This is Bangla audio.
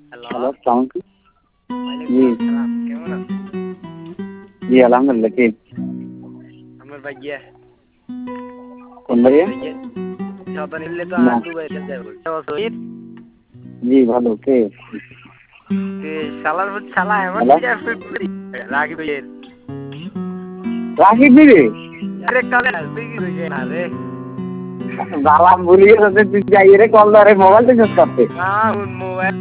হ্যালো, হ্যালো, আসসালামু আলাইকুম। জি, ওয়ালাইকুম আসসালাম। কেমন আছেন? জি আলহামদুলিল্লাহ। কে? আমার ভাইয়া, কোন বাড়ি? ভাইয়া সদর নিলে তো না, আর দুবাইতে যাবো। জি ভালো। কে? শালার শালা এমন হ্যালো, বিয়ে করি রাগি ভাইয়ের রাকিব দিদি। আরে কালে তুই কি কইছে না রে বালা ভুলিয়ে যাচ্ছে তুই যাই রে কল ধরে মোবাইল থেকে করতে। মোবাইল